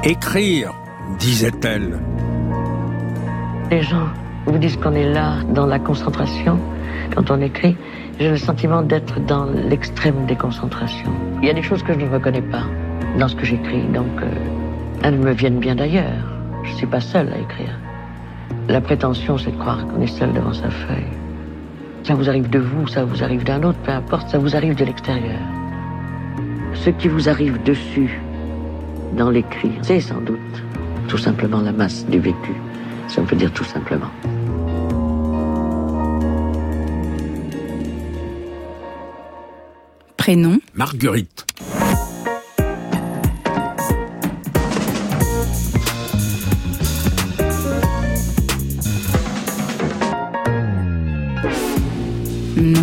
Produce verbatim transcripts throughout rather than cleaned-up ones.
Écrire, disait-elle. Les gens vous disent qu'on est là dans la concentration quand on écrit. J'ai le sentiment d'être dans l'extrême des concentrations. Il y a des choses que je ne reconnais pas dans ce que j'écris, donc euh, elles me viennent bien d'ailleurs. Je ne suis pas seule à écrire. La prétention, c'est de croire qu'on est seul devant sa feuille. Ça vous arrive de vous, ça vous arrive d'un autre, peu importe, ça vous arrive de l'extérieur. Ce qui vous arrive dessus, dans l'écrit, c'est sans doute tout simplement la masse du vécu, si on peut dire tout simplement. Prénom ? Marguerite. Nom ?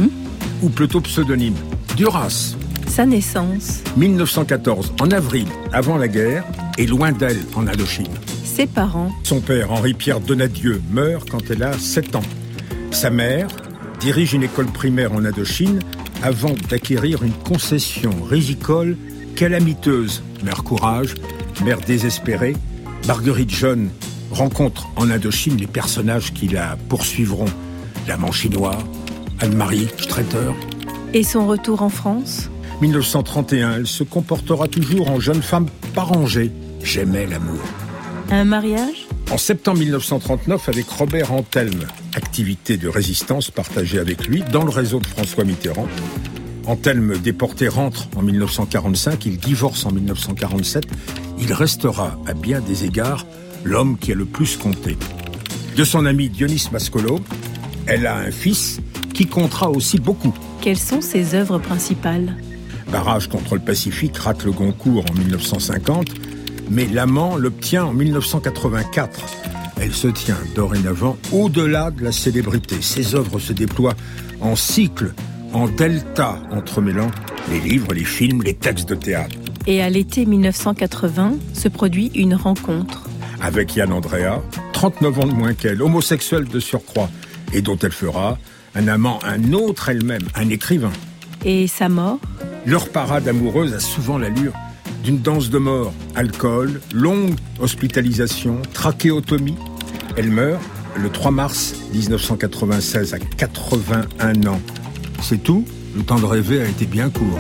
Ou plutôt pseudonyme. Duras. Sa naissance ? mille neuf cent quatorze, en avril, avant la guerre, et loin d'elle, en Indochine. Ses parents ? Son père, Henri-Pierre Donadieu, meurt quand elle a sept ans. Sa mère dirige une école primaire en Indochine avant d'acquérir une concession rizicole calamiteuse. Mère courage, mère désespérée, Marguerite jeune rencontre en Indochine les personnages qui la poursuivront. L'amant chinois, Anne-Marie Streeter. Et son retour en France ? mille neuf cent trente et un, elle se comportera toujours en jeune femme pas rangée. J'aimais l'amour. Un mariage ? En septembre mille neuf cent trente-neuf, avec Robert Antelme, activité de résistance partagée avec lui dans le réseau de François Mitterrand. Antelme, déporté, rentre en mille neuf cent quarante-cinq, il divorce en mille neuf cent quarante-sept. Il restera, à bien des égards, l'homme qui a le plus compté. De son ami Dionys Mascolo, elle a un fils qui comptera aussi beaucoup. Quelles sont ses œuvres principales ? Barrage contre le Pacifique rate le Goncourt en mille neuf cent cinquante, mais L'Amant l'obtient en mille neuf cent quatre-vingt-quatre. Elle se tient dorénavant au-delà de la célébrité. Ses œuvres se déploient en cycle, en delta, entremêlant les livres, les films, les textes de théâtre. Et à l'été mille neuf cent quatre-vingts se produit une rencontre. Avec Yann Andrea, trente-neuf ans de moins qu'elle, homosexuelle de surcroît, et dont elle fera un amant, un autre elle-même, un écrivain. Et sa mort ? Leur parade amoureuse a souvent l'allure d'une danse de mort. Alcool, longue hospitalisation, trachéotomie. Elle meurt le trois mars dix-neuf cent quatre-vingt-seize à quatre-vingt-un ans. C'est tout, le temps de rêver a été bien court.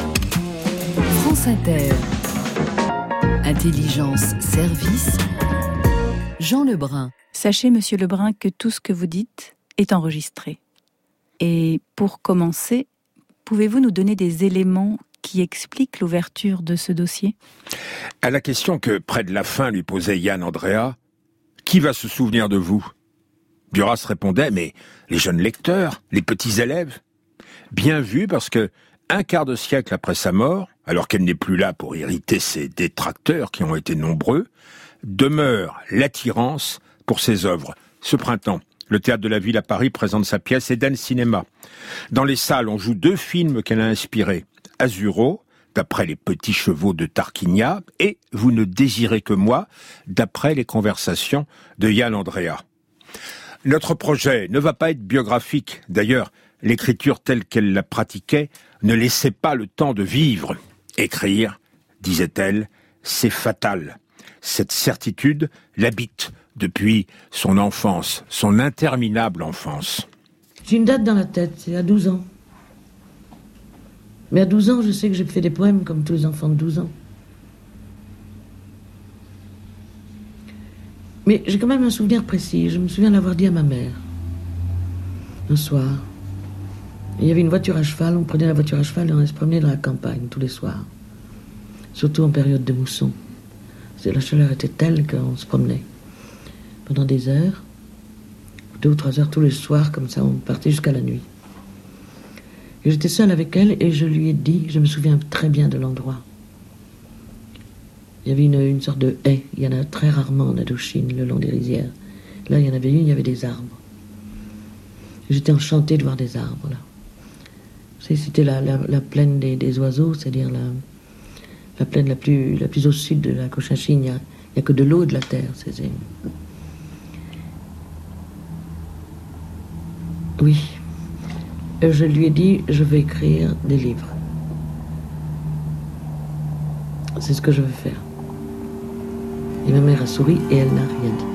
France Inter. Intelligence, service. Jean Lebrun. Sachez, monsieur Lebrun, que tout ce que vous dites est enregistré. Et pour commencer, pouvez-vous nous donner des éléments qui expliquent l'ouverture de ce dossier ? À la question que, près de la fin, lui posait Yann Andrea, « Qui va se souvenir de vous ?» Duras répondait « Mais les jeunes lecteurs, les petits élèves ?» Bien vu, parce que, un quart de siècle après sa mort, alors qu'elle n'est plus là pour irriter ses détracteurs qui ont été nombreux, demeure l'attirance pour ses œuvres. Ce printemps, le Théâtre de la Ville à Paris présente sa pièce Eden Cinéma. Dans les salles, on joue deux films qu'elle a inspirés. Azuro, d'après les petits chevaux de Tarquinia, et Vous ne désirez que moi, d'après les conversations de Yann Andrea. Notre projet ne va pas être biographique. D'ailleurs, l'écriture telle qu'elle la pratiquait ne laissait pas le temps de vivre. Écrire, disait-elle, c'est fatal. Cette certitude l'habite depuis son enfance, son interminable enfance. J'ai une date dans la tête, c'est à douze ans. Mais à douze ans, je sais que j'ai fait des poèmes comme tous les enfants de douze ans. Mais j'ai quand même un souvenir précis. Je me souviens l'avoir dit à ma mère. Un soir, il y avait une voiture à cheval. On prenait la voiture à cheval et on allait se promener dans la campagne tous les soirs. Surtout en période de mousson. La chaleur était telle qu'on se promenait pendant des heures, deux ou trois heures tous les soirs, comme ça, on partait jusqu'à la nuit. Et j'étais seule avec elle et je lui ai dit, je me souviens très bien de l'endroit. Il y avait une, une sorte de haie, il y en a très rarement en Indochine, le long des rizières. Là, il y en avait une, il y avait des arbres. Et j'étais enchantée de voir des arbres, là. C'était la, la, la plaine des, des oiseaux, c'est-à-dire la, la plaine la plus, la plus au sud de la Cochinchine. Il n'y a, a que de l'eau et de la terre. C'est, c'est... Oui. Je lui ai dit, je vais écrire des livres. C'est ce que je veux faire. Et ma mère a souri et elle n'a rien dit.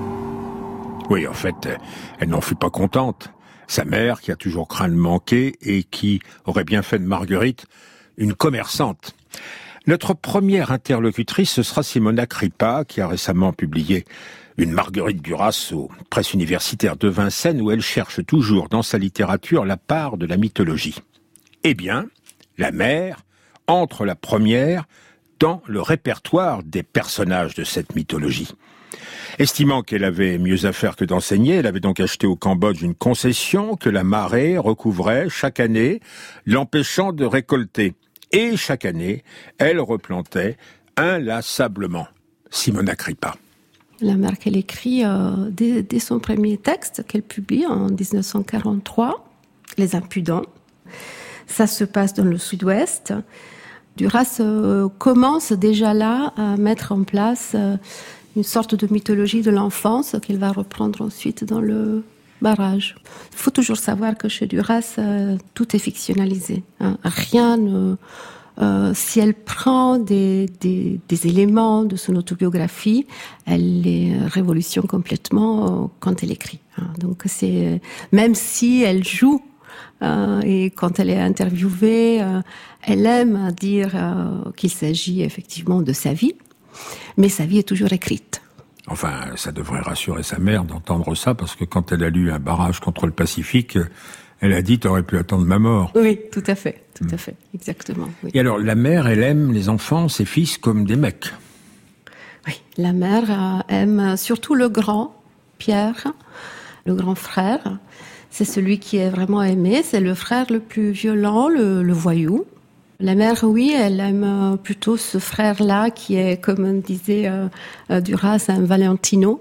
Oui, en fait, elle n'en fut pas contente. Sa mère, qui a toujours craint de manquer et qui aurait bien fait de Marguerite une commerçante. Notre première interlocutrice, ce sera Simona Kripa, qui a récemment publié une Marguerite Duras aux presses universitaires de Vincennes, où elle cherche toujours dans sa littérature la part de la mythologie. Eh bien, la mère entre la première dans le répertoire des personnages de cette mythologie. Estimant qu'elle avait mieux à faire que d'enseigner, elle avait donc acheté au Cambodge une concession que la marée recouvrait chaque année, l'empêchant de récolter. Et chaque année, elle replantait inlassablement. Simona Kripa. La mère qu'elle écrit euh, dès, dès son premier texte qu'elle publie en dix-neuf cent quarante-trois, Les Impudents. Ça se passe dans le sud-ouest. Duras euh, commence déjà là à mettre en place euh, une sorte de mythologie de l'enfance qu'elle va reprendre ensuite dans le barrage. Il faut toujours savoir que chez Duras, euh, tout est fictionnalisé. Hein. Rien ne... Euh, si elle prend des, des, des éléments de son autobiographie, elle les révolutionne complètement euh, quand elle écrit. Hein. Donc c'est... Même si elle joue, euh, et quand elle est interviewée, euh, elle aime dire euh, qu'il s'agit effectivement de sa vie, mais sa vie est toujours écrite. Enfin, ça devrait rassurer sa mère d'entendre ça, parce que quand elle a lu Un barrage contre le Pacifique, elle a dit « T'aurais pu attendre ma mort ». Oui, tout à fait, tout à fait, exactement. Oui. Et alors, la mère, elle aime les enfants, ses fils, comme des mecs. Oui, la mère euh, aime surtout le grand, Pierre, le grand frère. C'est celui qui est vraiment aimé, c'est le frère le plus violent, le, le voyou. La mère, oui, elle aime plutôt ce frère-là qui est, comme disait euh, Duras, un Valentino.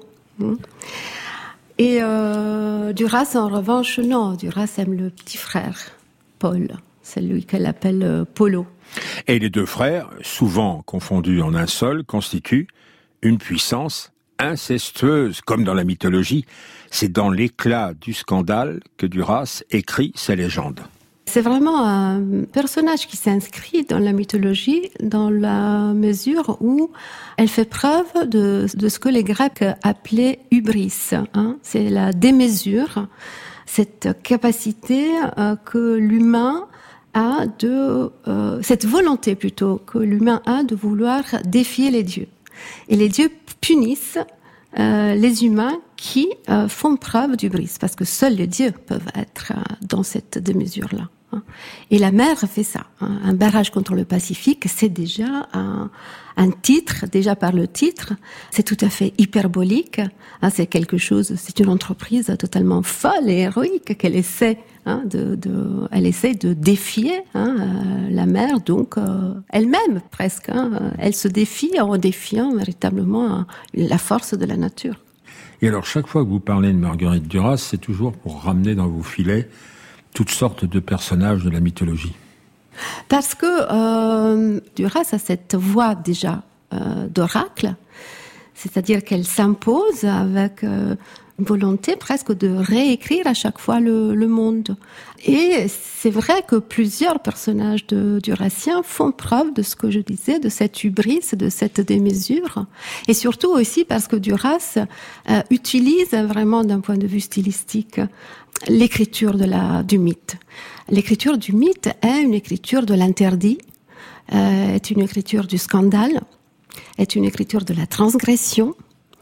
Et euh, Duras, en revanche, non. Duras aime le petit frère, Paul. C'est lui qu'elle appelle euh, Polo. Et les deux frères, souvent confondus en un seul, constituent une puissance incestueuse, comme dans la mythologie. C'est dans l'éclat du scandale que Duras écrit sa légende. C'est vraiment un personnage qui s'inscrit dans la mythologie dans la mesure où elle fait preuve de, de ce que les Grecs appelaient hubris. Hein. C'est la démesure, cette capacité euh, que l'humain a de... Euh, cette volonté plutôt que l'humain a de vouloir défier les dieux. Et les dieux punissent euh, les humains qui euh, font preuve d'hubris, parce que seuls les dieux peuvent être euh, dans cette démesure-là. Et la mère fait ça. Un barrage contre le Pacifique, c'est déjà un, un titre, déjà par le titre, c'est tout à fait hyperbolique. C'est quelque chose, c'est une entreprise totalement folle et héroïque qu'elle essaie, hein, de, de, elle essaie de défier hein, la mer, donc euh, elle-même presque. Hein, elle se défie en défiant véritablement la force de la nature. Et alors, chaque fois que vous parlez de Marguerite Duras, c'est toujours pour ramener dans vos filets toutes sortes de personnages de la mythologie. Parce que euh, Duras a cette voix déjà euh, d'oracle, c'est-à-dire qu'elle s'impose avec euh, une volonté presque de réécrire à chaque fois le, le monde. Et c'est vrai que plusieurs personnages de Durassien font preuve de ce que je disais, de cette hubris, de cette démesure. Et surtout aussi parce que Duras euh, utilise vraiment d'un point de vue stylistique l'écriture de la, du mythe. L'écriture du mythe est une écriture de l'interdit, euh, est une écriture du scandale, est une écriture de la transgression.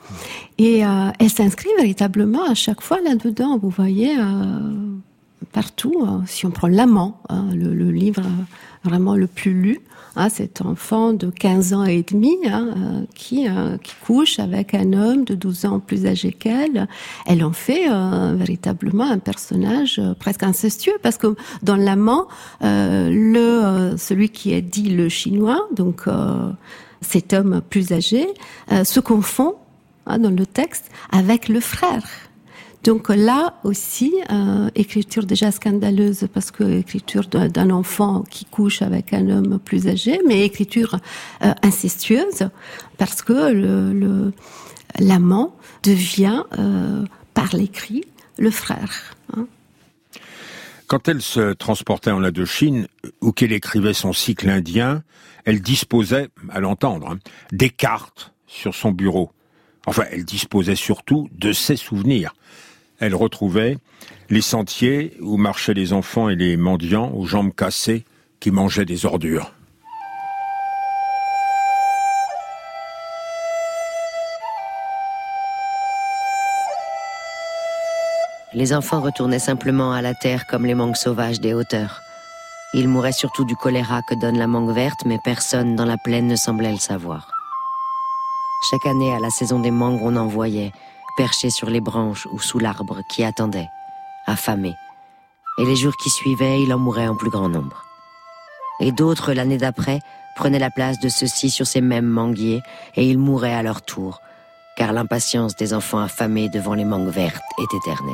Et euh, elle s'inscrit véritablement à chaque fois là-dedans. Vous voyez, euh, partout, euh, si on prend L'Amant, hein, le, le livre euh, vraiment le plus lu, hein, cet enfant de quinze ans et demi hein, euh, qui, euh, qui couche avec un homme de douze ans plus âgé qu'elle, elle en fait euh, véritablement un personnage euh, presque incestueux, parce que dans L'Amant, euh, le, euh, celui qui est dit le chinois, donc euh, cet homme plus âgé, euh, se confond dans le texte, avec le frère. Donc là aussi, euh, écriture déjà scandaleuse, parce que écriture d'un enfant qui couche avec un homme plus âgé, mais écriture euh, incestueuse, parce que le, le, l'amant devient, euh, par l'écrit, le frère. Hein. Quand elle se transportait en Indochine, ou qu'elle écrivait son cycle indien, elle disposait, à l'entendre, hein, des cartes sur son bureau. Enfin, elle disposait surtout de ses souvenirs. Elle retrouvait les sentiers où marchaient les enfants et les mendiants aux jambes cassées qui mangeaient des ordures. Les enfants retournaient simplement à la terre comme les mangues sauvages des hauteurs. Ils mouraient surtout du choléra que donne la mangue verte, mais personne dans la plaine ne semblait le savoir. Chaque année, à la saison des mangues, on en voyait, perchés sur les branches ou sous l'arbre, qui attendaient, affamés. Et les jours qui suivaient, il en mourait en plus grand nombre. Et d'autres, l'année d'après, prenaient la place de ceux-ci sur ces mêmes manguiers, et ils mouraient à leur tour, car l'impatience des enfants affamés devant les mangues vertes est éternelle.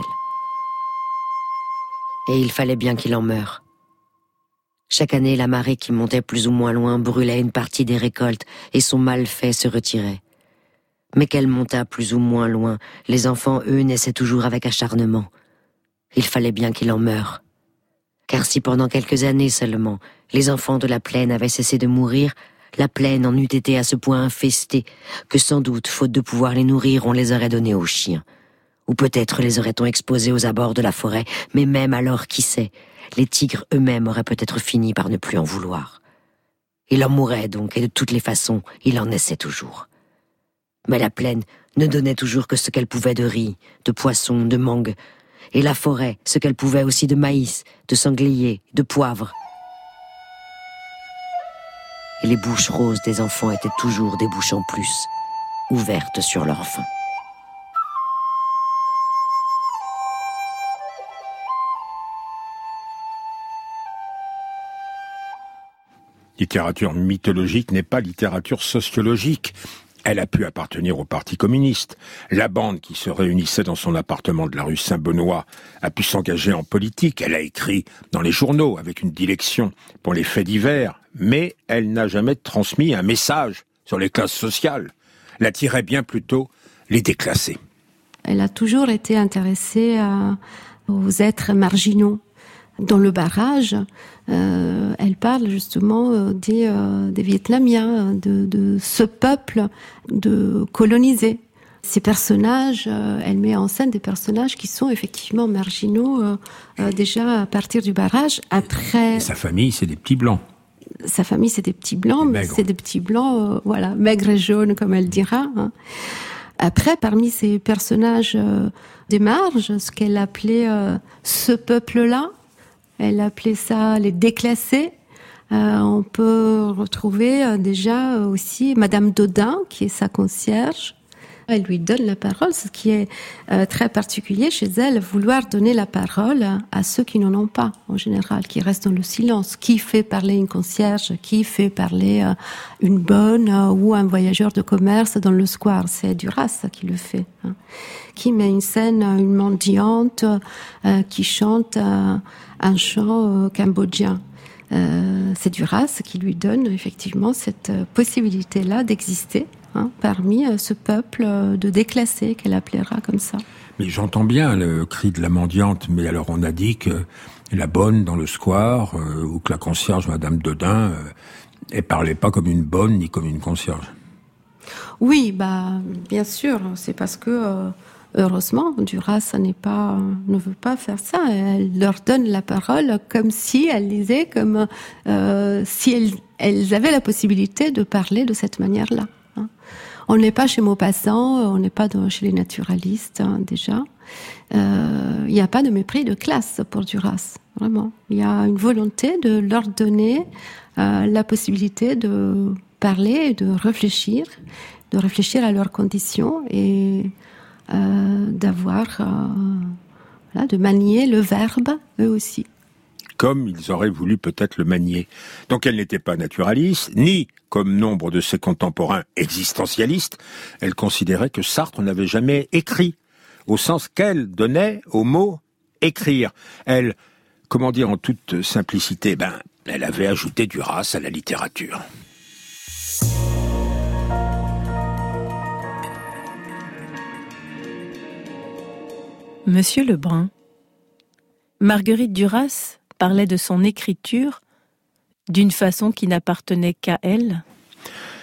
Et il fallait bien qu'il en meure. Chaque année, la marée qui montait plus ou moins loin brûlait une partie des récoltes, et son malfait se retirait. Mais qu'elle montât plus ou moins loin, les enfants, eux, naissaient toujours avec acharnement. Il fallait bien qu'il en meure. Car si pendant quelques années seulement, les enfants de la plaine avaient cessé de mourir, la plaine en eût été à ce point infestée que sans doute, faute de pouvoir les nourrir, on les aurait donnés aux chiens. Ou peut-être les aurait-on exposés aux abords de la forêt, mais même alors, qui sait, les tigres eux-mêmes auraient peut-être fini par ne plus en vouloir. Il en mourait donc, et de toutes les façons, il en naissait toujours. Mais la plaine ne donnait toujours que ce qu'elle pouvait de riz, de poissons, de mangues, et la forêt ce qu'elle pouvait aussi de maïs, de sangliers, de poivre. Et les bouches roses des enfants étaient toujours des bouches en plus, ouvertes sur leur faim. Littérature mythologique n'est pas littérature sociologique. Elle a pu appartenir au Parti communiste. La bande qui se réunissait dans son appartement de la rue Saint-Benoît a pu s'engager en politique. Elle a écrit dans les journaux avec une dilection pour les faits divers, mais elle n'a jamais transmis un message sur les classes sociales. Elle attirait bien plutôt les déclassés. Elle a toujours été intéressée à, aux êtres marginaux. Dans le barrage, euh, elle parle justement euh, des, euh, des Vietnamiens, de, de ce peuple de colonisés. Ces personnages, euh, elle met en scène des personnages qui sont effectivement marginaux euh, euh, déjà à partir du barrage. Après, et sa famille, c'est des petits blancs. Sa famille, c'est des petits blancs, mais c'est des petits blancs, euh, voilà, maigres et jaunes, comme elle dira. Hein. Après, parmi ces personnages euh, des marges, ce qu'elle appelait euh, ce peuple-là, elle appelait ça les déclassés. Euh, on peut retrouver euh, déjà aussi Madame Dodin, qui est sa concierge. Elle lui donne la parole, ce qui est euh, très particulier chez elle, vouloir donner la parole à ceux qui n'en ont pas, en général, qui restent dans le silence. Qui fait parler une concierge, qui fait parler euh, une bonne euh, ou un voyageur de commerce dans le square. C'est Duras qui le fait. Hein. Qui met une scène, une mendiante, euh, qui chante euh, un chant euh, cambodgien. Euh, c'est Duras qui lui donne effectivement cette possibilité-là d'exister. Hein, parmi euh, ce peuple euh, de déclassés, qu'elle appellera comme ça. Mais j'entends bien le cri de la mendiante, mais alors on a dit que la bonne dans le square, euh, ou que la concierge, Madame Dodin, euh, elle parlait pas comme une bonne ni comme une concierge. Oui, bah bien sûr, c'est parce que euh, heureusement, Duras n'est pas, ne veut pas faire ça. Elle leur donne la parole comme si elle disait, comme euh, si elles, elles avaient la possibilité de parler de cette manière-là. On n'est pas chez Maupassant, on n'est pas dans, chez les naturalistes, hein, déjà. Il euh, n'y a pas de mépris de classe pour Duras, vraiment. Il y a une volonté de leur donner euh, la possibilité de parler et de réfléchir, de réfléchir à leurs conditions et euh, d'avoir, euh, voilà, de manier le verbe, eux aussi. Comme ils auraient voulu peut-être le manier. Donc elle n'était pas naturaliste, ni, comme nombre de ses contemporains, existentialistes. Elle considérait que Sartre n'avait jamais écrit, au sens qu'elle donnait au mot « écrire ». Elle, comment dire en toute simplicité, ben, elle avait ajouté Duras à la littérature. Monsieur Lebrun, Marguerite Duras parlait de son écriture d'une façon qui n'appartenait qu'à elle ?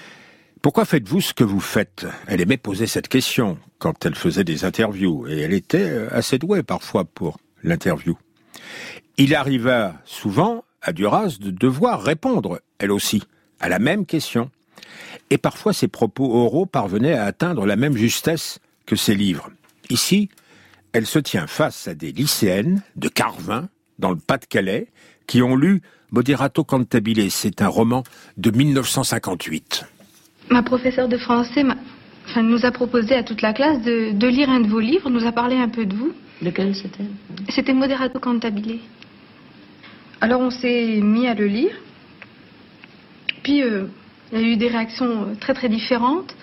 Pourquoi faites-vous ce que vous faites ? Elle aimait poser cette question quand elle faisait des interviews, et elle était assez douée parfois pour l'interview. Il arriva souvent à Duras de devoir répondre, elle aussi, à la même question. Et parfois ses propos oraux parvenaient à atteindre la même justesse que ses livres. Ici, elle se tient face à des lycéennes de Carvin, dans le Pas-de-Calais, qui ont lu Moderato Cantabile. C'est un roman de mille neuf cent cinquante-huit. Ma professeure de français m'a, enfin, nous a proposé à toute la classe de, de lire un de vos livres, nous a parlé un peu de vous. Lequel c'était ? C'était Moderato Cantabile. Alors on s'est mis à le lire, puis euh, il y a eu des réactions très très différentes,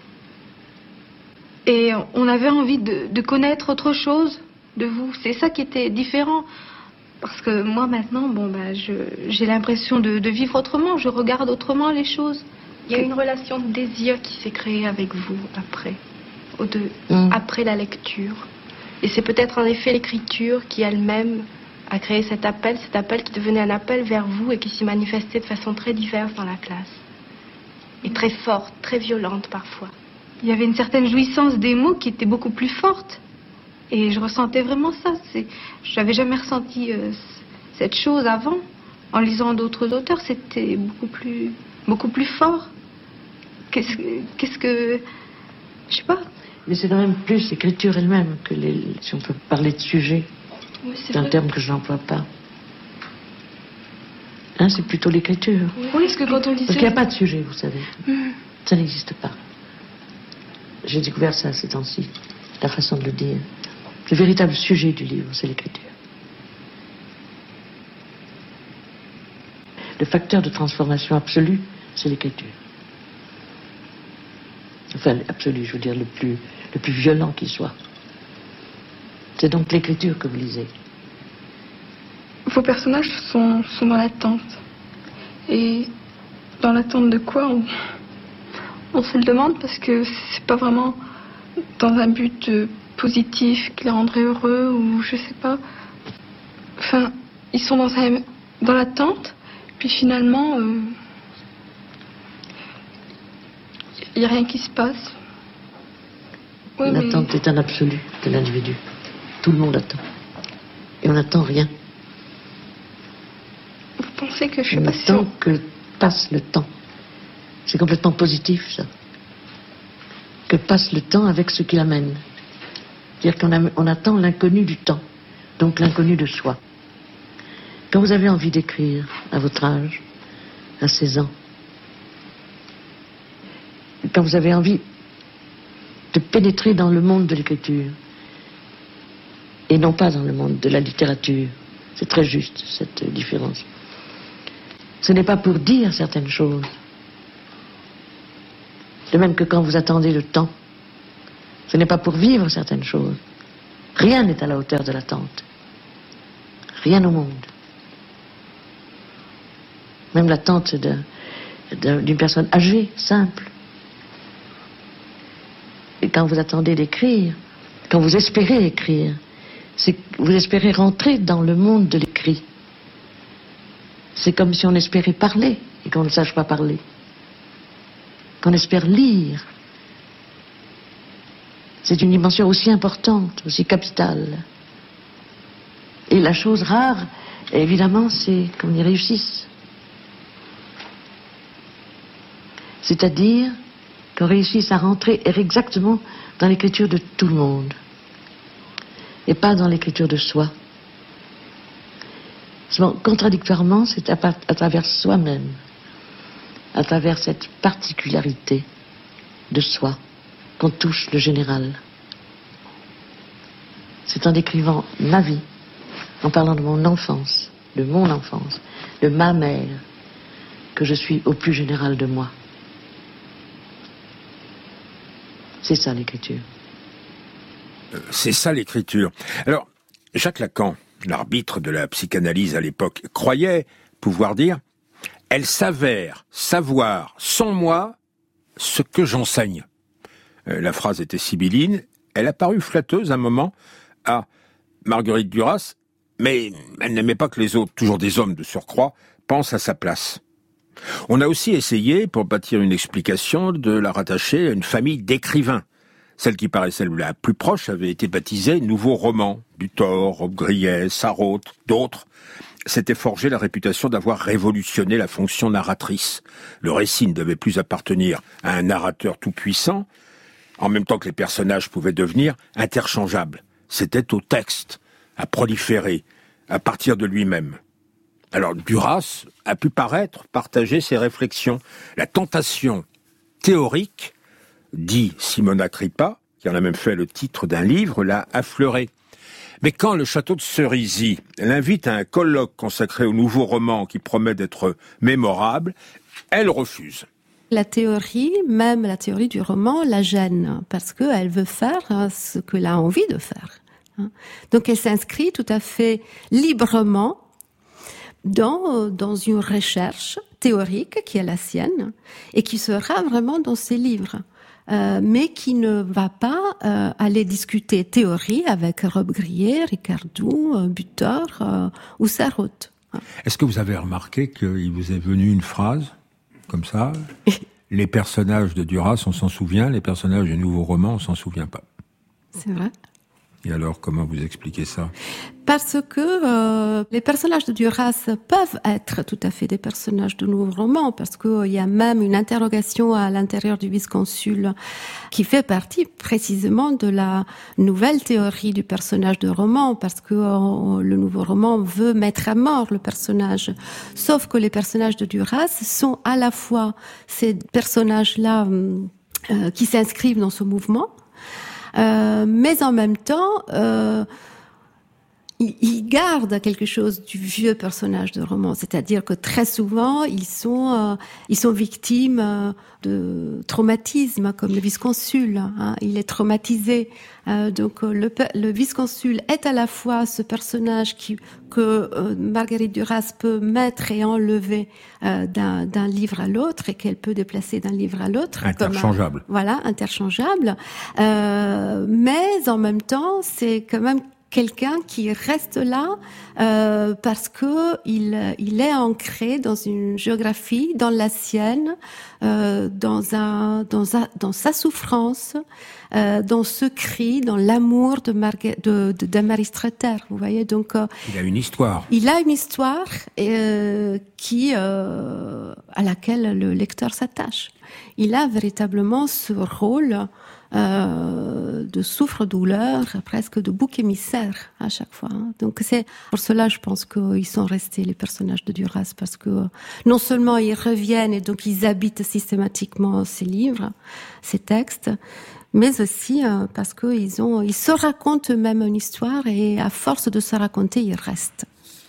et on avait envie de, de connaître autre chose de vous. C'est ça qui était différent, parce que moi maintenant, bon, bah, je, j'ai l'impression de, de vivre autrement, je regarde autrement les choses. Il y a une relation de désir qui s'est créée avec vous après, au de, mm. après la lecture. Et c'est peut-être en effet l'écriture qui elle-même a créé cet appel, cet appel qui devenait un appel vers vous et qui s'y manifestait de façon très diverse dans la classe. Et très forte, très violente parfois. Il y avait une certaine jouissance des mots qui était beaucoup plus forte. Et je ressentais vraiment ça. C'est... Je n'avais jamais ressenti euh, cette chose avant. En lisant d'autres auteurs, c'était beaucoup plus, beaucoup plus fort. Qu'est-ce, qu'est-ce que... Je sais pas. Mais c'est quand même plus l'écriture elle-même que les... si on peut parler de sujet. Oui, c'est, c'est un vrai. terme que je n'emploie pas. Hein, c'est plutôt l'écriture. Oui, parce que quand on disait... Parce qu'il n'y a pas de sujet, vous savez. Mmh. Ça n'existe pas. J'ai découvert ça ces temps-ci, la façon de le dire. Le véritable sujet du livre, c'est l'écriture. Le facteur de transformation absolue, c'est l'écriture. Enfin, absolu, je veux dire, le plus, le plus violent qui soit. C'est donc l'écriture que vous lisez. Vos personnages sont, sont dans l'attente. Et dans l'attente de quoi on, on se le demande, parce que c'est pas vraiment dans un but positif qui les rendrait heureux, ou je sais pas. Enfin, ils sont dans, un, dans l'attente, puis finalement, il euh, n'y a rien qui se passe. Oui, l'attente mais... est un absolu de l'individu. Tout le monde attend. Et on n'attend rien. Vous pensez que je sais on pas si on... que passe le temps. C'est complètement positif, ça. Que passe le temps avec ce qui l'amène. C'est-à-dire qu'on a, on attend l'inconnu du temps, donc l'inconnu de soi. Quand vous avez envie d'écrire, à votre âge, à seize ans, quand vous avez envie de pénétrer dans le monde de l'écriture, et non pas dans le monde de la littérature, c'est très juste, cette différence. Ce n'est pas pour dire certaines choses. De même que quand vous attendez le temps, ce n'est pas pour vivre certaines choses. Rien n'est à la hauteur de l'attente. Rien au monde. Même l'attente de, de, d'une personne âgée, simple. Et quand vous attendez d'écrire, quand vous espérez écrire, c'est que vous espérez rentrer dans le monde de l'écrit. C'est comme si on espérait parler et qu'on ne sache pas parler. Qu'on espère lire. C'est une dimension aussi importante, aussi capitale. Et la chose rare, évidemment, c'est qu'on y réussisse. C'est-à-dire qu'on réussisse à rentrer exactement dans l'écriture de tout le monde. Et pas dans l'écriture de soi. Contradictoirement, c'est à, à travers soi-même, à travers cette particularité de soi, qu'on touche le général. C'est en décrivant ma vie, en parlant de mon enfance, de mon enfance, de ma mère, que je suis au plus général de moi. C'est ça l'écriture. C'est ça l'écriture. Alors, Jacques Lacan, l'arbitre de la psychanalyse à l'époque, croyait pouvoir dire « Elle s'avère savoir sans moi ce que j'enseigne ». La phrase était sibylline, elle a paru flatteuse un moment à Marguerite Duras, mais elle n'aimait pas que les autres, toujours des hommes de surcroît, pensent à sa place. On a aussi essayé, pour bâtir une explication, de la rattacher à une famille d'écrivains. Celle qui paraissait la plus proche avait été baptisée Nouveau Roman. Butor, Robbe-Grillet, Sarraute, d'autres s'étaient forgé la réputation d'avoir révolutionné la fonction narratrice. Le récit ne devait plus appartenir à un narrateur tout-puissant, en même temps que les personnages pouvaient devenir interchangeables. C'était au texte à proliférer à partir de lui-même. Alors Duras a pu paraître partager ses réflexions. La tentation théorique, dit Simona Crippa, qui en a même fait le titre d'un livre, l'a affleuré. Mais quand le château de Cerisy l'invite à un colloque consacré au nouveau roman qui promet d'être mémorable, elle refuse. La théorie, même la théorie du roman, la gêne, parce qu'elle veut faire ce qu'elle a envie de faire. Donc elle s'inscrit tout à fait librement dans, dans une recherche théorique qui est la sienne et qui sera vraiment dans ses livres. Euh, mais qui ne va pas euh, aller discuter théorie avec Robbe-Grillet, Ricardou, euh, Butor euh, ou Sarraute. Est-ce que vous avez remarqué qu'il vous est venu une phrase comme ça? Les personnages de Duras, on s'en souvient, les personnages du nouveau roman, on s'en souvient pas. C'est vrai. Et alors, comment vous expliquez ça? Parce que euh, les personnages de Duras peuvent être tout à fait des personnages de nouveau roman, parce qu'il euh, y a même une interrogation à l'intérieur du vice-consul qui fait partie précisément de la nouvelle théorie du personnage de roman, parce que euh, le nouveau roman veut mettre à mort le personnage. Sauf que les personnages de Duras sont à la fois ces personnages-là euh, qui s'inscrivent dans ce mouvement, Euh, mais en même temps, euh, ils, ils gardent quelque chose du vieux personnage de roman, c'est-à-dire que très souvent ils sont euh, ils sont victimes euh, de traumatismes, comme le vice-consul. Hein, il est traumatisé, euh, donc le, le vice-consul est à la fois ce personnage qui que euh, Marguerite Duras peut mettre et enlever euh, d'un, d'un livre à l'autre et qu'elle peut déplacer d'un livre à l'autre. Interchangeable. Comme un, voilà, interchangeable. Euh, mais en même temps, c'est quand même quelqu'un qui reste là euh, parce que il, il est ancré dans une géographie, dans la sienne, euh, dans un, dans un, dans sa souffrance, euh, dans ce cri, dans l'amour de Marga- de, de, de Marie Streeter. Vous voyez, donc euh, il a une histoire. Il a une histoire euh, qui euh, à laquelle le lecteur s'attache. Il a véritablement ce rôle Euh, de souffre-douleur, presque de bouc émissaire à chaque fois. Donc c'est pour cela, je pense qu'ils sont restés les personnages de Duras, parce que non seulement ils reviennent et donc ils habitent systématiquement ces livres, ces textes, mais aussi euh, parce qu'ils ont, ils se racontent eux-mêmes une histoire et à force de se raconter, ils restent.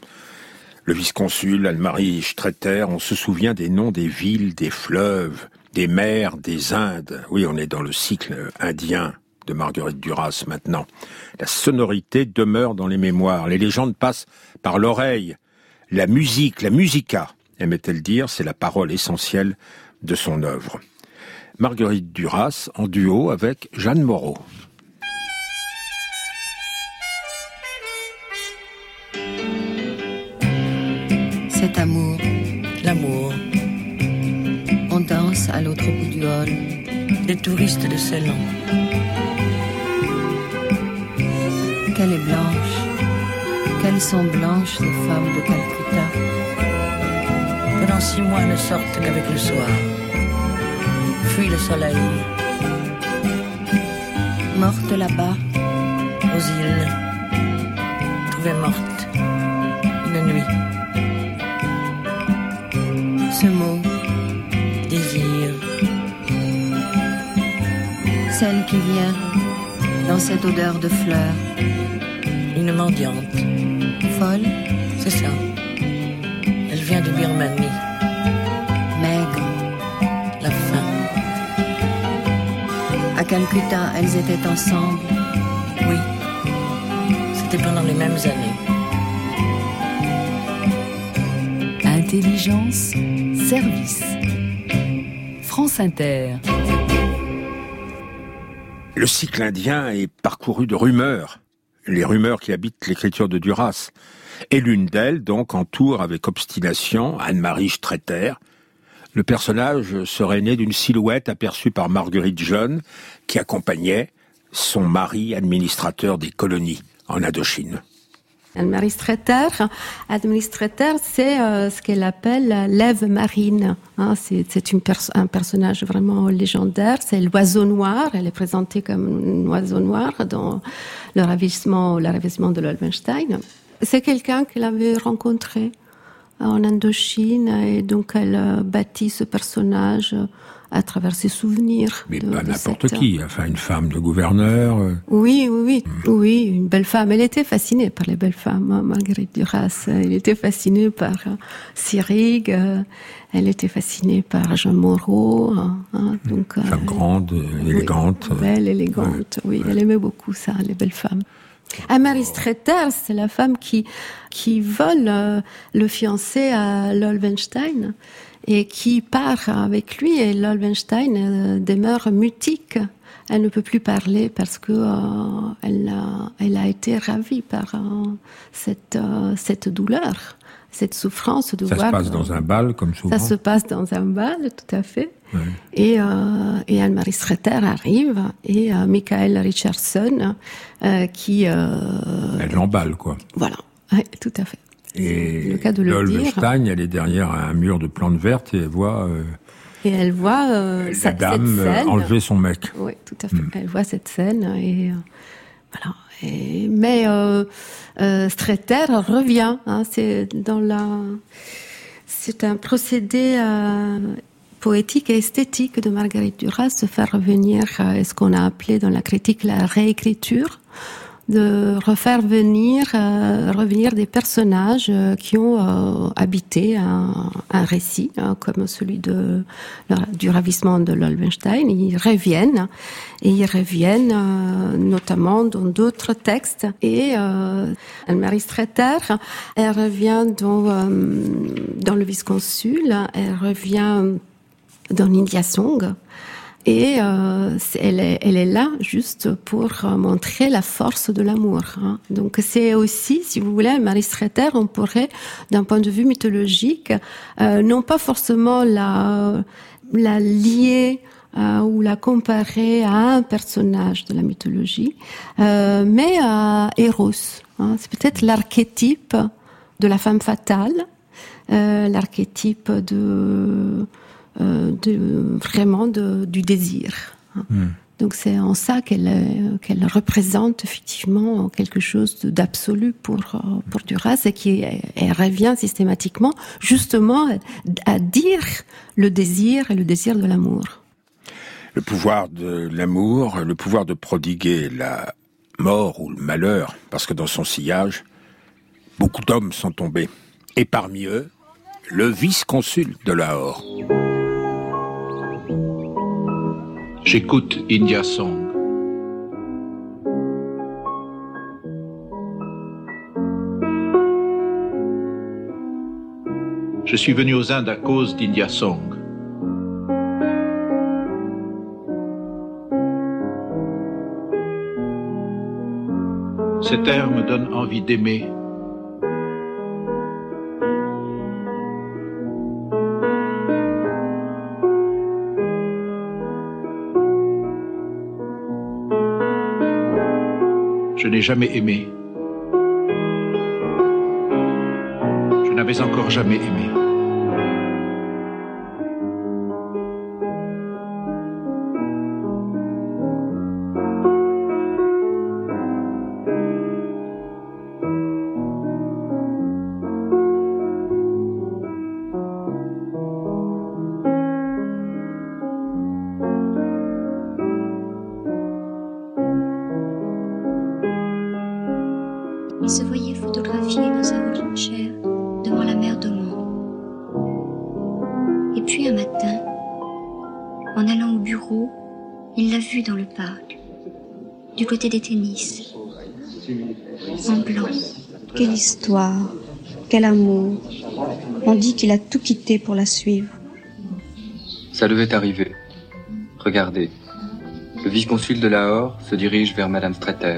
Le vice-consul, Anne-Marie Streeter, on se souvient des noms des villes, des fleuves, des mers, des Indes. Oui, on est dans le cycle indien de Marguerite Duras maintenant. La sonorité demeure dans les mémoires. Les légendes passent par l'oreille. La musique, la musica, aimait-elle dire, c'est la parole essentielle de son œuvre. Marguerite Duras en duo avec Jeanne Moreau. Cet amour, L'amour, on danse à l'autre bout du hall. des touristes de Ceylan. Qu'elle est blanche, qu'elles sont blanches les femmes de Calcutta. Pendant six mois ne sortent qu'avec le soir. Fuit le soleil. Morte là-bas, Aux îles, trouvée morte, une nuit. ce mot, Désir, celle qui vient dans cette odeur de fleurs, une mendiante, folle, c'est ça. Elle vient de Birmanie, maigre. la faim. À Calcutta, elles étaient ensemble. Oui, c'était pendant les mêmes années. Intelligence, service. France Inter. Le cycle indien est parcouru de rumeurs, les rumeurs qui habitent l'écriture de Duras. Et l'une d'elles, donc, entoure avec obstination Anne-Marie Streeter, Le personnage serait né d'une silhouette aperçue par Marguerite John, qui accompagnait son mari administrateur des colonies en Indochine. Administrateur, administrateur, c'est euh, ce qu'elle appelle l'Ève marine. Hein, c'est c'est une pers- un personnage vraiment légendaire. C'est l'oiseau noir. Elle est présentée comme un oiseau noir dans le ravissement, le ravissement de Lolwenstein. C'est quelqu'un qu'elle avait rencontré en Indochine et donc elle a bâti ce personnage à travers ses souvenirs. Mais de, pas de n'importe cette... qui, enfin une femme de gouverneur. Euh... Oui, oui, oui, mmh. oui, une belle femme. Elle était fascinée par les belles femmes, hein, Marguerite Duras. Elle était fascinée par euh, Sierig, euh, elle était fascinée par Jean Moreau. Hein, hein, donc, femme euh, grande, euh, élégante. Oui, belle, élégante, ouais. oui, ouais. Elle aimait beaucoup ça, les belles femmes. Amaris Treter, c'est la femme qui qui vole euh, le fiancé à Lolwenstein et qui part avec lui, et Lolwenstein euh, demeure mutique. Elle ne peut plus parler parce que euh, elle a elle a été ravie par euh, cette euh, cette douleur, cette souffrance de ça voir. Ça se passe dans un bal, comme souvent. Ça se passe dans un bal, tout à fait. Ouais. Et, euh, et Anne-Marie Streeter arrive, et euh, Michael Richardson, euh, qui... Euh, elle l'emballe, quoi. Voilà, ouais, tout à fait. Et le cas de le Lolwenstein, elle est derrière un mur de plantes vertes et elle voit... Euh, et elle voit euh, la sa, dame cette scène. enlever son mec. Oui, tout à fait. Mm. Elle voit cette scène, et... Euh, voilà. Et, mais euh, euh, Streeter revient, hein, c'est dans la... C'est un procédé... Euh, poétique et esthétique de Marguerite Duras de faire revenir euh, ce qu'on a appelé dans la critique la réécriture, de refaire venir, euh, revenir des personnages euh, qui ont euh, habité un, un récit, hein, comme celui de, le, du ravissement de Lolwenstein. Ils reviennent, et ils reviennent euh, notamment dans d'autres textes. Et euh, Anne-Marie Streeter, elle revient dans, euh, dans le vice-consul, elle revient dans India Song, et euh, elle, est, elle est là juste pour montrer la force de l'amour. Hein. Donc c'est aussi, si vous voulez, Marie Streeter, on pourrait, d'un point de vue mythologique, euh, non pas forcément la, la lier euh, ou la comparer à un personnage de la mythologie, euh, mais à Eros. Hein. C'est peut-être l'archétype de la femme fatale, euh, l'archétype de... Euh, de, vraiment de, du désir. Mm. Donc c'est en ça qu'elle, qu'elle représente effectivement quelque chose d'absolu pour, pour Duras, et qui elle revient systématiquement justement à dire le désir et le désir de l'amour. Le pouvoir de l'amour, le pouvoir de prodiguer la mort ou le malheur, parce que dans son sillage, beaucoup d'hommes sont tombés. Et parmi eux, le vice-consul de Lahore. J'écoute India Song. Je suis venu aux Indes à cause d'India Song. Cet air me donne envie d'aimer. Je n'ai jamais aimé. Je n'avais encore jamais aimé. Il se voyait photographié dans un wheelchair devant la mer d'Oman. Et puis un matin, en allant au bureau, il l'a vu dans le parc, du côté des tennis, en blanc. Quelle histoire, quel amour. On dit qu'il a tout quitté pour la suivre. Ça devait arriver. Regardez, le vice-consul de Lahore se dirige vers Madame Streeter.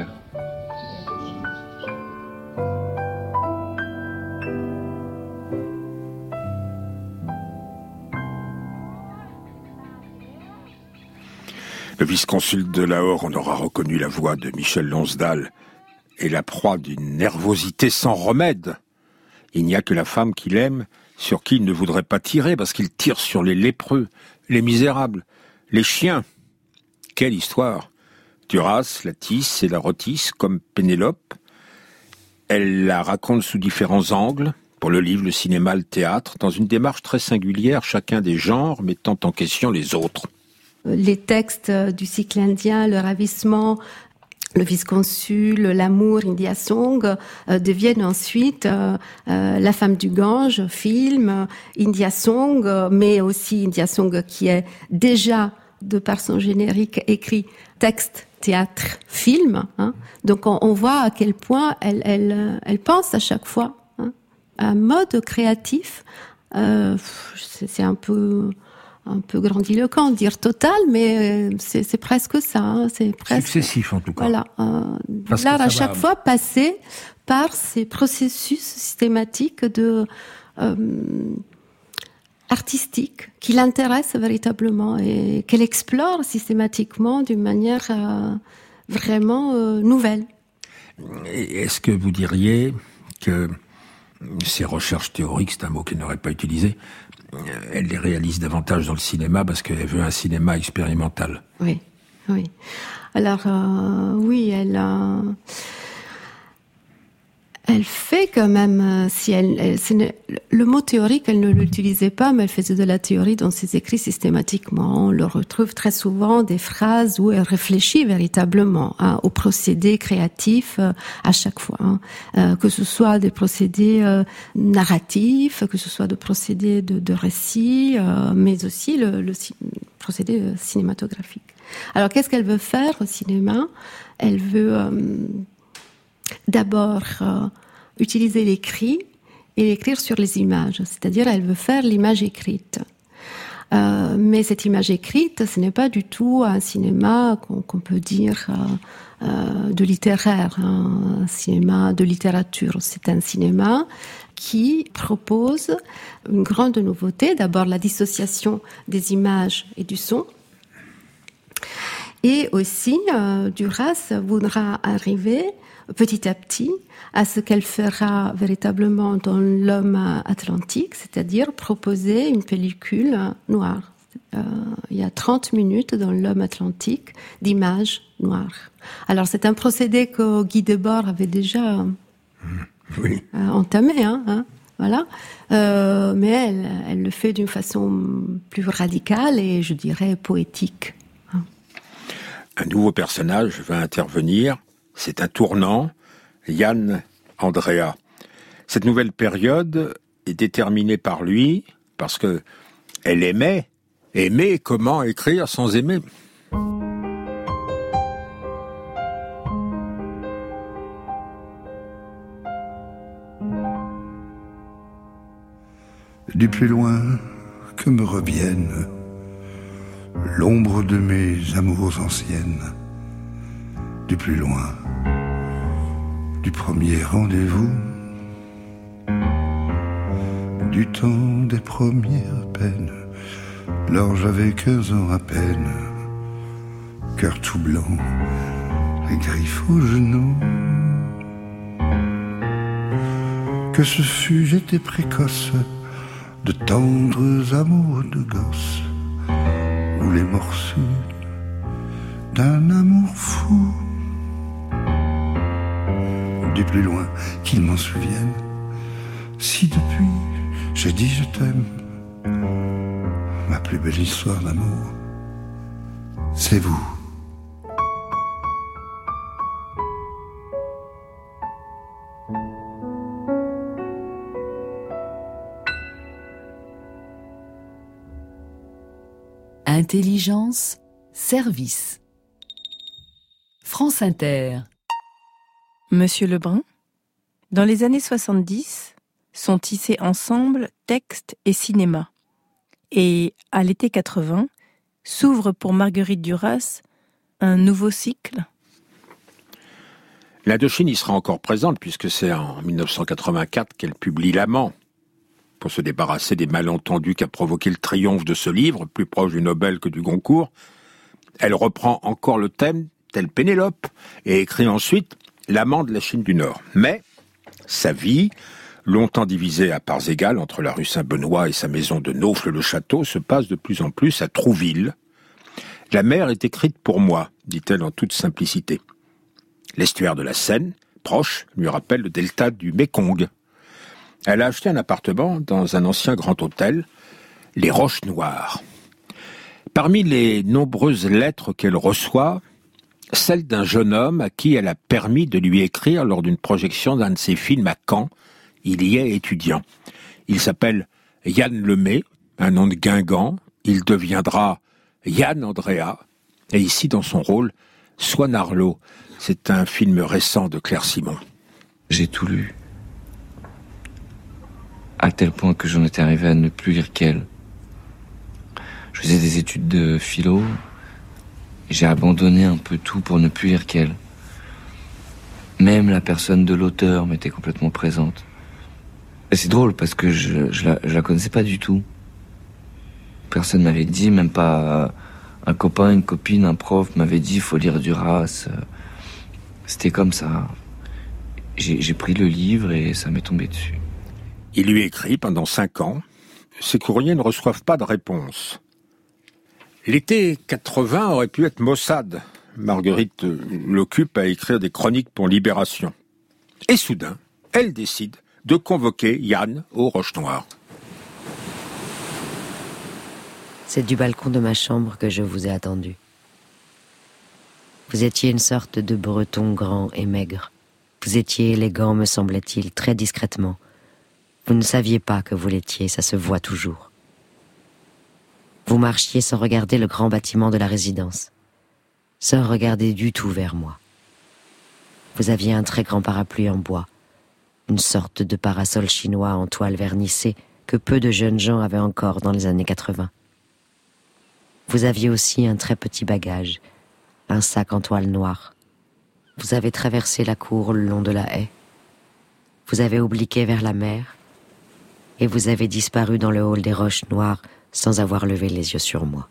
vice-consul de Lahore en aura reconnu la voix de Michel Lonsdal est la proie d'une nervosité sans remède. Il n'y a que la femme qu'il aime sur qui il ne voudrait pas tirer, parce qu'il tire sur les lépreux, les misérables, les chiens. Quelle histoire! Duras la tisse et la retisse comme Pénélope. Elle la raconte sous différents angles, pour le livre, le cinéma, le théâtre, dans une démarche très singulière, chacun des genres mettant en question les autres. Les textes du cycle indien, le ravissement, le vice-consul, l'amour, India Song, euh, deviennent ensuite euh, euh, La femme du Gange, film, euh, India Song, euh, mais aussi India Song qui est déjà, de par son générique, écrit texte, théâtre, film. Hein. Donc on, on voit à quel point elle, elle, elle pense à chaque fois hein, à un mode créatif. Euh, c'est, c'est un peu... un peu grandiloquent, dire total, mais c'est, c'est presque ça. Hein, c'est presque successif en tout cas. Voilà, euh, l'art à chaque va... fois passé par ces processus systématiques de euh, artistiques qui l'intéressent véritablement et qu'elle explore systématiquement d'une manière euh, vraiment euh, nouvelle. Est-ce que vous diriez que ces recherches théoriques, c'est un mot qu'elle n'aurait pas utilisé, elle les réalise davantage dans le cinéma parce qu'elle veut un cinéma expérimental. Oui, oui. Alors, euh, oui, elle, euh, elle fait quand même, si elle, elle c'est, le mot théorique, elle ne l'utilisait pas, mais elle faisait de la théorie dans ses écrits systématiquement. On le retrouve très souvent des phrases où elle réfléchit véritablement hein, aux procédés créatifs euh, à chaque fois, hein. euh, que ce soit des procédés euh, narratifs, que ce soit des procédés de, de récit, euh, mais aussi le, le procédé euh, cinématographique. Alors, qu'est-ce qu'elle veut faire au cinéma ? Elle veut euh, d'abord euh, utiliser l'écrit et l'écrire sur les images, c'est-à-dire elle veut faire l'image écrite. Euh, mais cette image écrite, ce n'est pas du tout un cinéma qu'on, qu'on peut dire euh, euh, de littéraire, hein, un cinéma de littérature. C'est un cinéma qui propose une grande nouveauté, d'abord la dissociation des images et du son. Et aussi, euh, Duras voudra arriver petit à petit à ce qu'elle fera véritablement dans L'Homme Atlantique, c'est-à-dire proposer une pellicule noire. Euh, il y a trente minutes dans L'Homme Atlantique d'images noires. Alors c'est un procédé que Guy Debord avait déjà mmh, oui. euh, entamé, hein, hein, voilà. Euh, mais elle, elle le fait d'une façon plus radicale et je dirais poétique. Hein. Un nouveau personnage va intervenir. C'est un tournant, Yann Andrea. Cette nouvelle période est déterminée par lui, parce que elle aimait. Aimer, comment écrire sans aimer ? Du plus loin que me revienne l'ombre de mes amours anciennes, du plus loin du premier rendez-vous, du temps des premières peines, lors j'avais quinze ans à peine, cœur tout blanc, les griffes aux genoux. Que ce fut, j'étais précoce, de tendres amours de gosse, ou les morsures d'un amour fou. Du plus loin qu'ils m'en souviennent, si depuis j'ai dit je t'aime, ma plus belle histoire d'amour, c'est vous. Intelligence, service. France Inter. Monsieur Lebrun, dans les années soixante-dix, sont tissés ensemble texte et cinéma. Et, à l'été quatre-vingts, s'ouvre pour Marguerite Duras un nouveau cycle. L'Indochine y sera encore présente, puisque c'est en dix-neuf cent quatre-vingt-quatre qu'elle publie L'Amant, pour se débarrasser des malentendus qu'a provoqué le triomphe de ce livre, plus proche du Nobel que du Goncourt. Elle reprend encore le thème, telle Pénélope, et écrit ensuite L'amant de la Chine du Nord. Mais sa vie, longtemps divisée à parts égales entre la rue Saint-Benoît et sa maison de Naufle-le-Château, se passe de plus en plus à Trouville. La mer est écrite pour moi, dit-elle en toute simplicité. L'estuaire de la Seine, proche, lui rappelle le delta du Mékong. Elle a acheté un appartement dans un ancien grand hôtel, les Roches Noires. Parmi les nombreuses lettres qu'elle reçoit, celle d'un jeune homme à qui elle a permis de lui écrire lors d'une projection d'un de ses films à Caen. Il y est étudiant. Il s'appelle Yann Lemay, un nom de Guingamp. Il deviendra Yann Andrea, et ici dans son rôle, Swan Arlo. C'est un film récent de Claire Simon. J'ai tout lu. À tel point que j'en étais arrivé à ne plus lire qu'elle. Je faisais des études de philo, et j'ai abandonné un peu tout pour ne plus lire qu'elle. Même la personne de l'auteur m'était complètement présente. Et c'est drôle parce que je, je, la, je la connaissais pas du tout. Personne m'avait dit, même pas un copain, une copine, un prof m'avait dit, il faut lire Duras. C'était comme ça. J'ai, j'ai pris le livre et ça m'est tombé dessus. Il lui écrit pendant cinq ans. Ses courriers ne reçoivent pas de réponse. L'été quatre-vingts aurait pu être maussade. Marguerite l'occupe à écrire des chroniques pour Libération. Et soudain, elle décide de convoquer Yann aux Roches Noires. C'est du balcon de ma chambre que je vous ai attendu. Vous étiez une sorte de breton grand et maigre. Vous étiez élégant, me semblait-il, très discrètement. Vous ne saviez pas que vous l'étiez, ça se voit toujours. Vous marchiez sans regarder le grand bâtiment de la résidence, sans regarder du tout vers moi. Vous aviez un très grand parapluie en bois, une sorte de parasol chinois en toile vernissée que peu de jeunes gens avaient encore dans les années quatre-vingts. Vous aviez aussi un très petit bagage, un sac en toile noire. Vous avez traversé la cour le long de la haie. Vous avez obliqué vers la mer, et vous avez disparu dans le hall des Roches Noires sans avoir levé les yeux sur moi.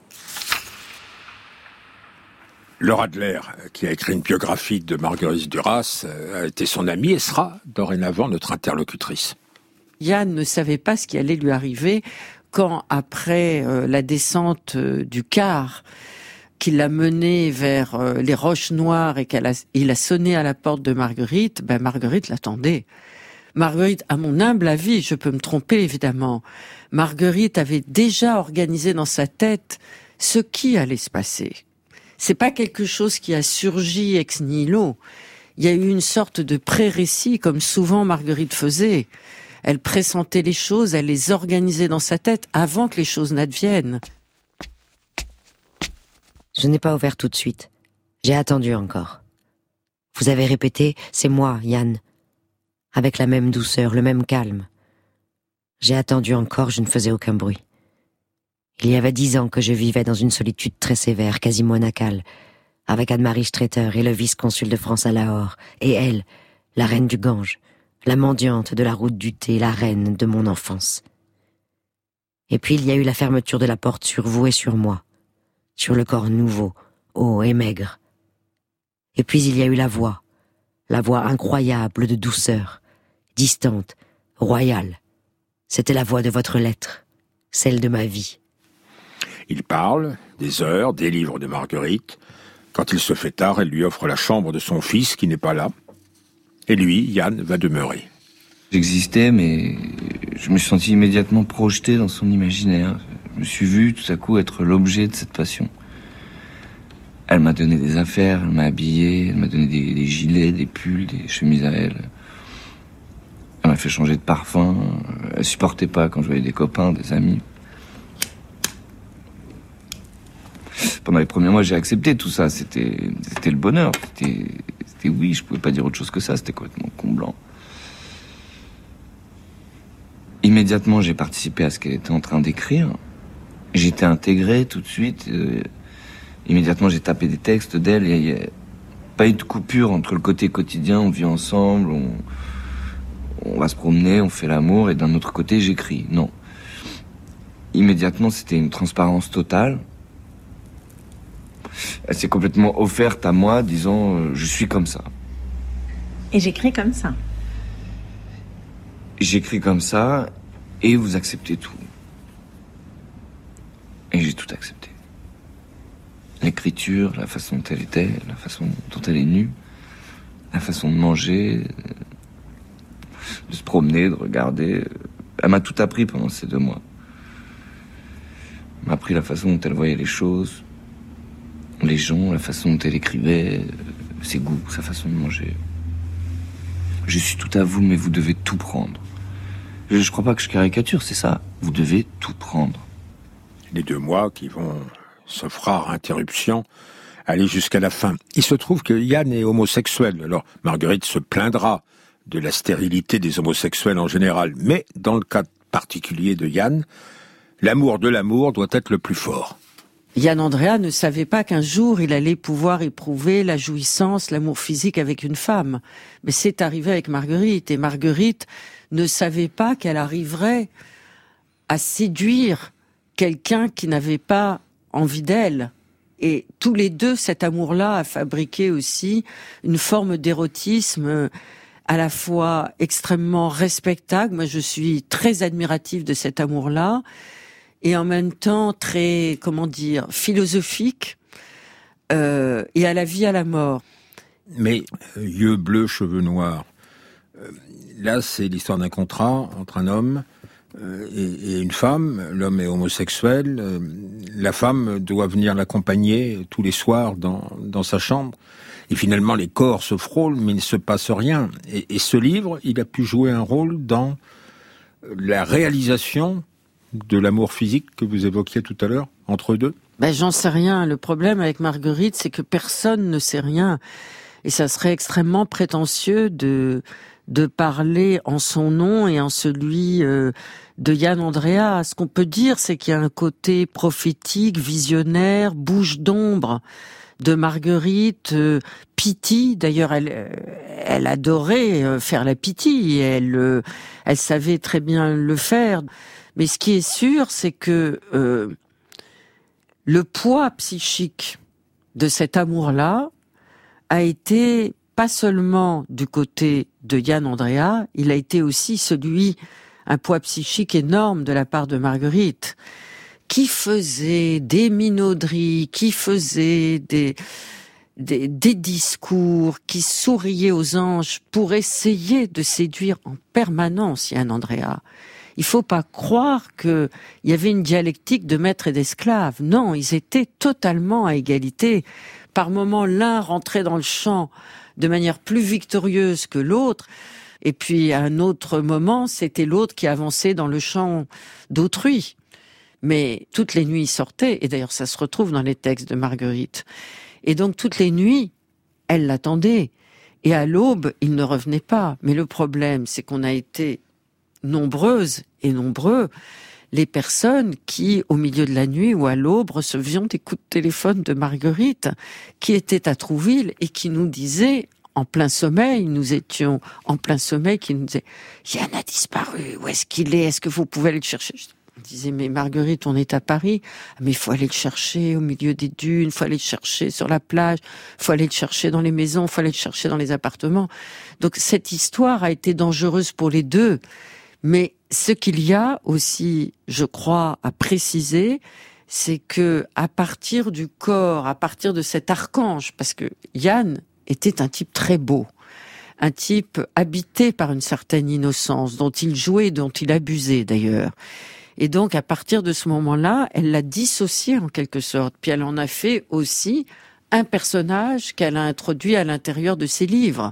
Laura Adler, qui a écrit une biographie de Marguerite Duras, a été son amie et sera dorénavant notre interlocutrice. Yann ne savait pas ce qui allait lui arriver quand, après euh, la descente euh, du car, qu'il l'a mené vers euh, les Roches Noires et qu'il a, il a sonné à la porte de Marguerite, ben Marguerite l'attendait. Marguerite, à mon humble avis, je peux me tromper évidemment, Marguerite avait déjà organisé dans sa tête ce qui allait se passer. C'est pas quelque chose qui a surgi ex nihilo. Il y a eu une sorte de pré-récit, comme souvent Marguerite faisait. Elle pressentait les choses, elle les organisait dans sa tête avant que les choses n'adviennent. Je n'ai pas ouvert tout de suite. J'ai attendu encore. Vous avez répété, c'est moi, Yann. Avec la même douceur, le même calme. J'ai attendu encore, je ne faisais aucun bruit. Il y avait dix ans que je vivais dans une solitude très sévère, quasi monacale, avec Anne-Marie Streeter et le vice-consul de France à Lahore, et elle, la reine du Gange, la mendiante de la route du thé, la reine de mon enfance. Et puis il y a eu la fermeture de la porte sur vous et sur moi, sur le corps nouveau, haut et maigre. Et puis il y a eu la voix, la voix incroyable de douceur, distante, royale. C'était la voix de votre lettre, celle de ma vie. Il parle des heures, des livres de Marguerite. Quand il se fait tard, elle lui offre la chambre de son fils qui n'est pas là. Et lui, Yann, va demeurer. J'existais, mais je me suis senti immédiatement projeté dans son imaginaire. Je me suis vu tout à coup être l'objet de cette passion. Elle m'a donné des affaires, elle m'a habillé, elle m'a donné des, des gilets, des pulls, des chemises à elle. Elle m'a fait changer de parfum. Elle supportait pas quand je voyais des copains, des amis. Pendant les premiers mois, j'ai accepté tout ça. C'était, c'était le bonheur. C'était, c'était oui, je pouvais pas dire autre chose que ça. C'était complètement comblant. Immédiatement, j'ai participé à ce qu'elle était en train d'écrire. J'étais intégré tout de suite. Euh, immédiatement, j'ai tapé des textes d'elle. Il n'y a pas eu de coupure entre le côté quotidien, on vit ensemble, on, on va se promener, on fait l'amour, et d'un autre côté, j'écris. Non. Immédiatement, c'était une transparence totale. Elle s'est complètement offerte à moi, disant euh, « je suis comme ça ». Et j'écris comme ça. J'écris comme ça, et vous acceptez tout. Et j'ai tout accepté. L'écriture, la façon dont elle était, la façon dont elle est nue, la façon de manger, de se promener, de regarder. Elle m'a tout appris pendant ces deux mois. Elle m'a appris la façon dont elle voyait les choses, les gens, la façon dont elle écrivait, ses goûts, sa façon de manger. Je suis tout à vous, mais vous devez tout prendre. Je, je crois pas que je caricature, c'est ça. Vous devez tout prendre. Les deux mois qui vont, sauf rare interruption, aller jusqu'à la fin. Il se trouve que Yann est homosexuel. Alors, Marguerite se plaindra de la stérilité des homosexuels en général. Mais, dans le cas particulier de Yann, l'amour de l'amour doit être le plus fort. Yann Andrea ne savait pas qu'un jour il allait pouvoir éprouver la jouissance, l'amour physique avec une femme. Mais c'est arrivé avec Marguerite. Et Marguerite ne savait pas qu'elle arriverait à séduire quelqu'un qui n'avait pas envie d'elle. Et tous les deux, cet amour-là a fabriqué aussi une forme d'érotisme à la fois extrêmement respectable. Moi, je suis très admirative de cet amour-là. Et en même temps très, comment dire, philosophique, euh, et à la vie, à la mort. Mais, euh, yeux bleus, cheveux noirs, euh, là c'est l'histoire d'un contrat entre un homme euh, et, et une femme. L'homme est homosexuel, euh, la femme doit venir l'accompagner tous les soirs dans, dans sa chambre. Et finalement les corps se frôlent, mais il ne se passe rien. Et, et ce livre, il a pu jouer un rôle dans la réalisation de l'amour physique que vous évoquiez tout à l'heure, entre eux deux? Ben, j'en sais rien. Le problème avec Marguerite, c'est que personne ne sait rien. Et ça serait extrêmement prétentieux de, de parler en son nom et en celui euh, de Yann Andrea. Ce qu'on peut dire, c'est qu'il y a un côté prophétique, visionnaire, bouche d'ombre de Marguerite, euh, Pity. D'ailleurs, elle, elle adorait faire la Pity. Elle, euh, elle savait très bien le faire. Mais ce qui est sûr, c'est que euh, le poids psychique de cet amour-là a été pas seulement du côté de Yann Andrea, il a été aussi celui, un poids psychique énorme de la part de Marguerite, qui faisait des minauderies, qui faisait des, des, des discours, qui souriait aux anges pour essayer de séduire en permanence Yann Andrea. Il faut pas croire qu'il y avait une dialectique de maître et d'esclave. Non, ils étaient totalement à égalité. Par moments, l'un rentrait dans le champ de manière plus victorieuse que l'autre. Et puis, à un autre moment, c'était l'autre qui avançait dans le champ d'autrui. Mais toutes les nuits, il sortait. Et d'ailleurs, ça se retrouve dans les textes de Marguerite. Et donc, toutes les nuits, elle l'attendait. Et à l'aube, il ne revenait pas. Mais le problème, c'est qu'on a été nombreuses et nombreux les personnes qui, au milieu de la nuit ou à l'aube, recevions des coups de téléphone de Marguerite, qui était à Trouville et qui nous disait, en plein sommeil, nous étions en plein sommeil, qui nous disait « Yann a disparu, où est-ce qu'il est? Est-ce que vous pouvez aller le chercher ?» On disait « Mais Marguerite, on est à Paris. » « Mais il faut aller le chercher au milieu des dunes, il faut aller le chercher sur la plage, il faut aller le chercher dans les maisons, il faut aller le chercher dans les appartements. » Donc cette histoire a été dangereuse pour les deux. Mais ce qu'il y a aussi, je crois, à préciser, c'est que à partir du corps, à partir de cet archange, parce que Yann était un type très beau, un type habité par une certaine innocence, dont il jouait, dont il abusait d'ailleurs. Et donc, à partir de ce moment-là, elle l'a dissocié en quelque sorte. Puis elle en a fait aussi un personnage qu'elle a introduit à l'intérieur de ses livres.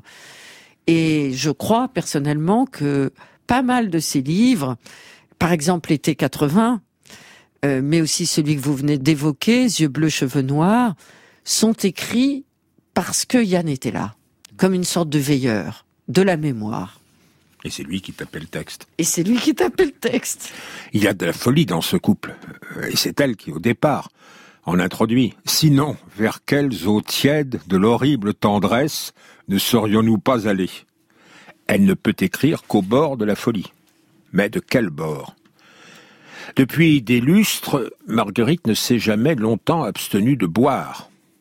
Et je crois personnellement que pas mal de ses livres, par exemple l'été quatre-vingts, euh, mais aussi celui que vous venez d'évoquer, Yeux bleus, cheveux noirs, sont écrits parce que Yann était là, comme une sorte de veilleur, de la mémoire. Et c'est lui qui tapait le texte. Et c'est lui qui tapait le texte. Il y a de la folie dans ce couple. Et c'est elle qui, au départ, en introduit. Sinon, vers quelles eaux tièdes de l'horrible tendresse ne serions-nous pas allés? Elle ne peut écrire qu'au bord de la folie. Mais de quel bord? Depuis des lustres, Marguerite ne s'est jamais longtemps abstenue de boire.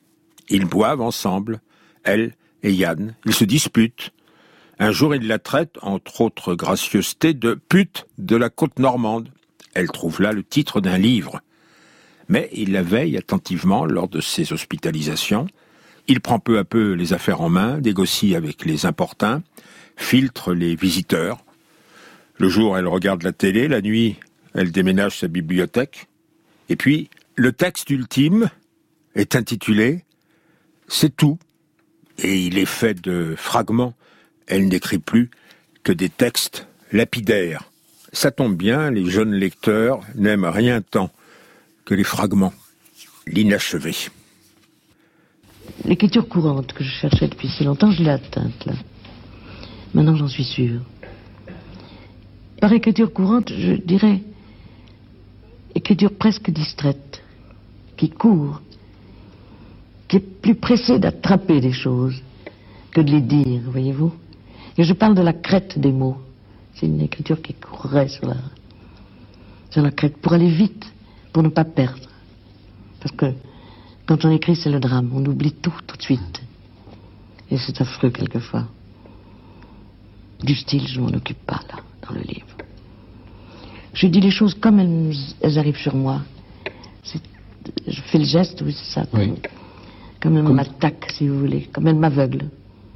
Ils boivent ensemble, elle et Yann. Ils se disputent. Un jour, il la traite, entre autres gracieusetés, de pute de la côte normande. Elle trouve là le titre d'un livre. Mais il la veille attentivement lors de ses hospitalisations. Il prend peu à peu les affaires en main, négocie avec les importuns, filtre les visiteurs. Le jour, elle regarde la télé. La nuit, elle déménage sa bibliothèque. Et puis, le texte ultime est intitulé « C'est tout ». Et il est fait de fragments. Elle n'écrit plus que des textes lapidaires. Ça tombe bien, les jeunes lecteurs n'aiment rien tant que les fragments, l'inachevé. L'écriture courante que je cherchais depuis si longtemps, je l'ai atteinte, là. Maintenant, j'en suis sûre. Par écriture courante, je dirais écriture presque distraite, qui court, qui est plus pressée d'attraper des choses que de les dire, voyez-vous. Et je parle de la crête des mots. C'est une écriture qui courrait sur la, sur la crête, pour aller vite, pour ne pas perdre. Parce que quand on écrit, c'est le drame. On oublie tout, tout de suite. Et c'est affreux, quelquefois. Du style, je m'en occupe pas, là, dans le livre. Je dis les choses comme elles, elles arrivent sur moi. C'est, je fais le geste, oui, c'est ça. Oui. Comme elle Comme... m'attaque, si vous voulez. Comme elle m'aveugle.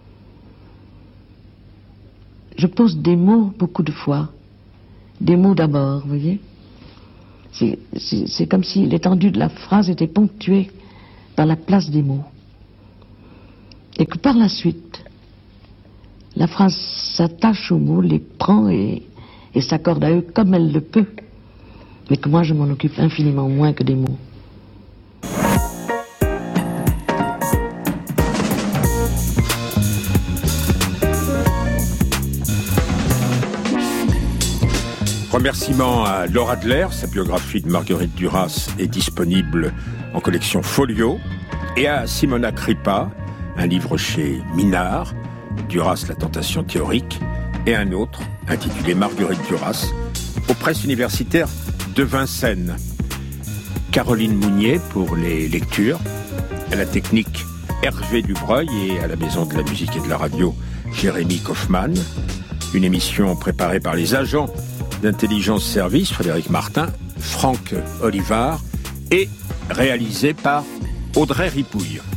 Je pose des mots beaucoup de fois. Des mots d'abord, vous voyez. C'est, c'est, c'est comme si l'étendue de la phrase était ponctuée par la place des mots. Et que par la suite, la phrase s'attache aux mots, les prend et, et s'accorde à eux comme elle le peut. Mais que moi, je m'en occupe infiniment moins que des mots. Remerciements à Laura Adler, sa biographie de Marguerite Duras est disponible en collection Folio, et à Simona Kripa, un livre chez Minard, Duras, la tentation théorique, et un autre intitulé Marguerite Duras, aux presses universitaires de Vincennes. Caroline Mounier pour les lectures, à la technique Hervé Dubreuil et à la Maison de la musique et de la radio Jérémy Kaufmann. Une émission préparée par les agents d'Intelligence Service, Frédéric Martin, Franck Olivard, et réalisée par Audrey Ripouille.